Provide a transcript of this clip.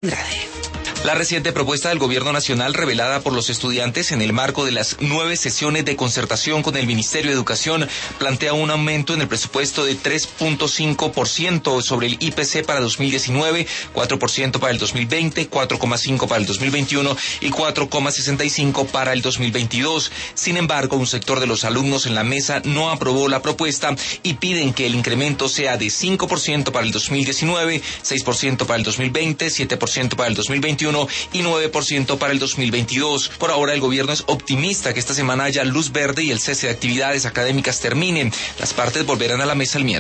La reciente propuesta del Gobierno Nacional revelada por los estudiantes en el marco de las 9 sesiones de concertación con el Ministerio de Educación plantea un aumento en el presupuesto de 3.5% sobre el IPC para 2019, 4% para el 2020, 4,5% para el 2021 y 4,65% para el 2022. Sin embargo, un sector de los alumnos en la mesa no aprobó la propuesta y piden que el incremento sea de 5% para el 2019, 6% para el 2020, 7% para el 2021 y 9% para el 2022. Por ahora, el gobierno es optimista que esta semana haya luz verde y el cese de actividades académicas termine. Las partes volverán a la mesa el miércoles.